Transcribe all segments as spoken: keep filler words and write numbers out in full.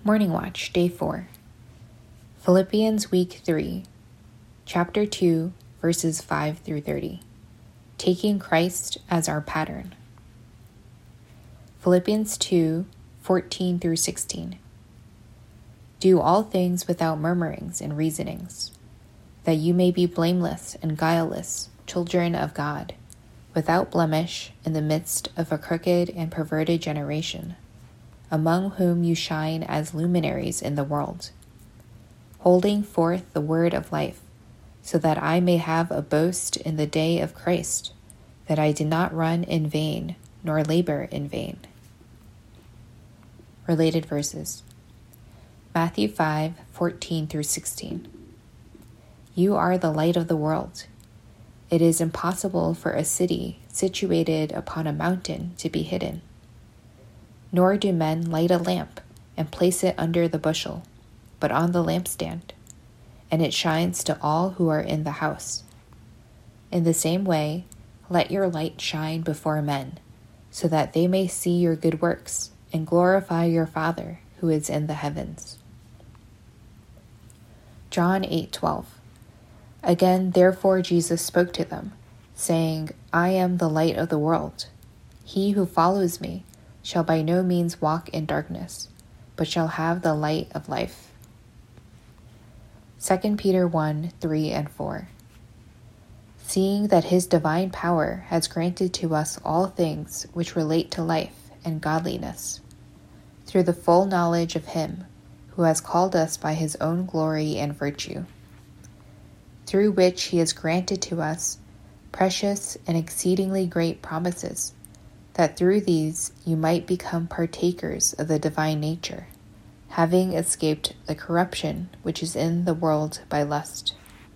Morning Watch, Day four. Philippians Week three, Chapter two, verses five through thirty. Taking Christ as our pattern. Philippians two, fourteen through sixteen. Do all things without murmurings and reasonings, that you may be blameless and guileless, children of God, without blemish in the midst of a crooked and perverted generation, among whom you shine as luminaries in the world, holding forth the word of life, so that I may have a boast in the day of Christ, that I did not run in vain, nor labor in vain. Related verses. Matthew five, fourteen through sixteen. You are the light of the world. It is impossible for a city situated upon a mountain to be hidden. Nor do men light a lamp and place it under the bushel, but on the lampstand, and it shines to all who are in the house. In the same way, let your light shine before men, so that they may see your good works and glorify your Father who is in the heavens. John eight twelve. Again, therefore Jesus spoke to them, saying, I am the light of the world. He who follows me shall by no means walk in darkness, but shall have the light of life. Second Peter one, three and four. Seeing that his divine power has granted to us all things which relate to life and godliness, through the full knowledge of him who has called us by his own glory and virtue, through which he has granted to us precious and exceedingly great promises, that through these you might become partakers of the divine nature, having escaped the corruption which is in the world by lust.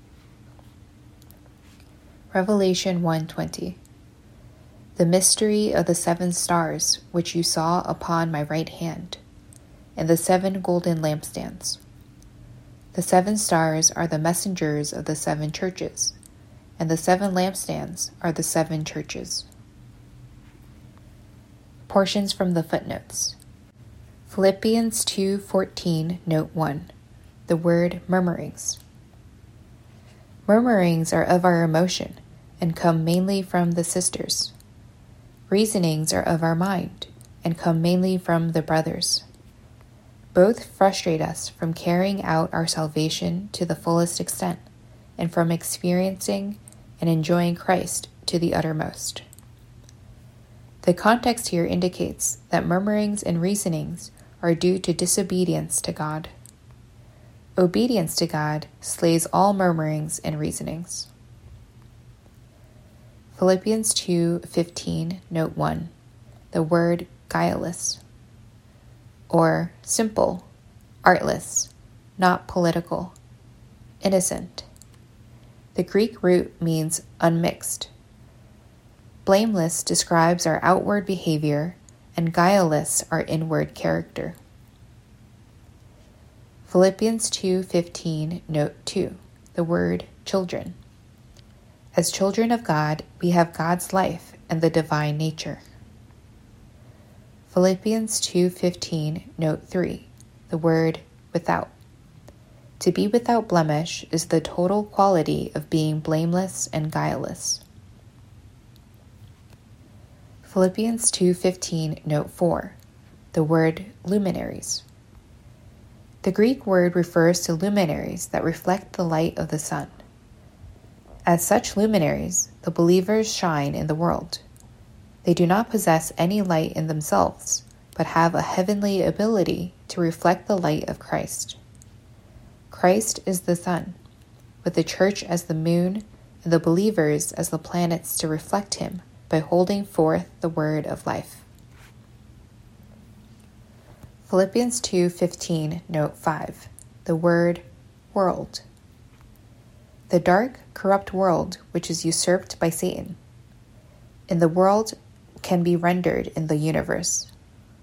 Revelation one twenty. The mystery of the seven stars which you saw upon my right hand, and the seven golden lampstands. The seven stars are the messengers of the seven churches, and the seven lampstands are the seven churches. Portions from the footnotes. Philippians two fourteen, note one. The word murmurings. Murmurings are of our emotion and come mainly from the sisters. Reasonings are of our mind and come mainly from the brothers. Both frustrate us from carrying out our salvation to the fullest extent and from experiencing and enjoying Christ to the uttermost. The context here indicates that murmurings and reasonings are due to disobedience to God. Obedience to God slays all murmurings and reasonings. Philippians two fifteen, note one. The word guileless, or simple, artless, not political, innocent. The Greek root means unmixed. Blameless describes our outward behavior, and guileless our inward character. Philippians two fifteen, note two. The word children. As children of God, we have God's life and the divine nature. Philippians two fifteen, note three. The word without. To be without blemish is the total quality of being blameless and guileless. Philippians two fifteen, note four. The word luminaries. The Greek word refers to luminaries that reflect the light of the sun. As such luminaries, the believers shine in the world. They do not possess any light in themselves, but have a heavenly ability to reflect the light of Christ. Christ is the sun, with the church as the moon and the believers as the planets to reflect him by holding forth the word of life. Philippians two fifteen, note five. The word world. The dark, corrupt world which is usurped by Satan. In the world can be rendered in the universe.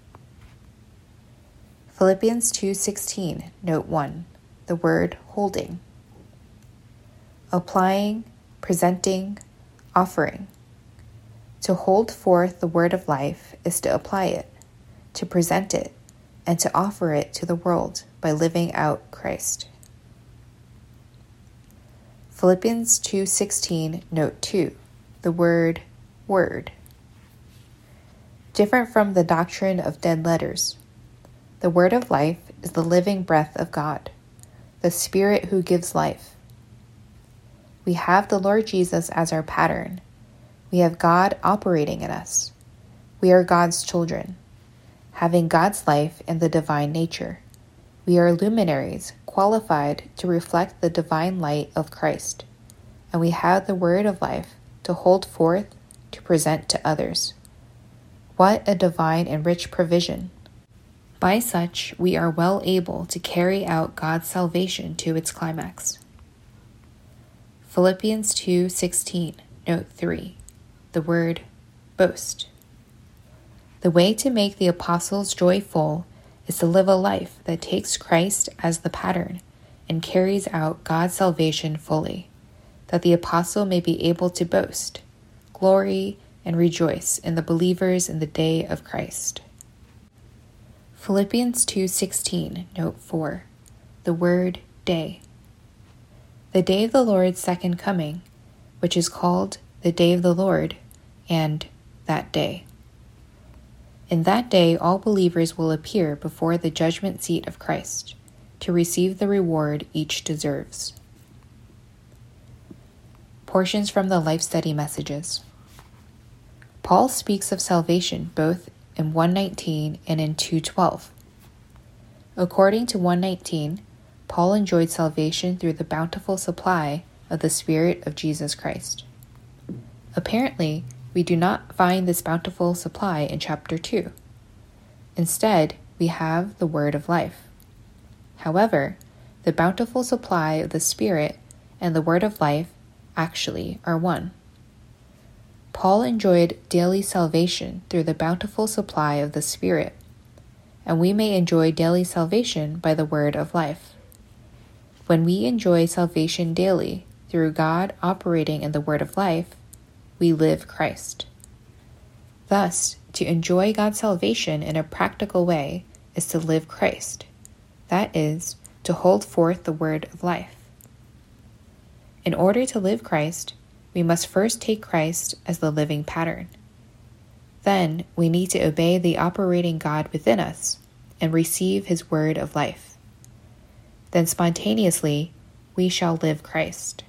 Philippians two sixteen, note one. The word holding. Applying, presenting, offering. To hold forth the word of life is to apply it, to present it, and to offer it to the world by living out Christ. Philippians two sixteen, note two, the word word. Different from the doctrine of dead letters, the word of life is the living breath of God, the Spirit who gives life. We have the Lord Jesus as our pattern. We have God operating in us. We are God's children, having God's life and the divine nature. We are luminaries qualified to reflect the divine light of Christ, and we have the word of life to hold forth, to present to others. What a divine and rich provision! By such, we are well able to carry out God's salvation to its climax. Philippians two sixteen, note three, the word boast. The way to make the apostles' joy full is to live a life that takes Christ as the pattern and carries out God's salvation fully, that the apostle may be able to boast, glory, and rejoice in the believers in the day of Christ. Philippians two sixteen, note four, the word day. The day of the Lord's second coming, which is called the day of the Lord, and that day. In that day, all believers will appear before the judgment seat of Christ to receive the reward each deserves. Portions from the Life Study Messages. Paul speaks of salvation both in one nineteen and in two twelve. According to one nineteen, Paul enjoyed salvation through the bountiful supply of the Spirit of Jesus Christ. Apparently, we do not find this bountiful supply in chapter two. Instead, we have the word of life. However, the bountiful supply of the Spirit and the word of life actually are one. Paul enjoyed daily salvation through the bountiful supply of the Spirit, and we may enjoy daily salvation by the word of life. When we enjoy salvation daily through God operating in the word of life, we live Christ. Thus, to enjoy God's salvation in a practical way is to live Christ. That is, to hold forth the word of life. In order to live Christ, we must first take Christ as the living pattern. Then we need to obey the operating God within us and receive his word of life. Then spontaneously, we shall live Christ.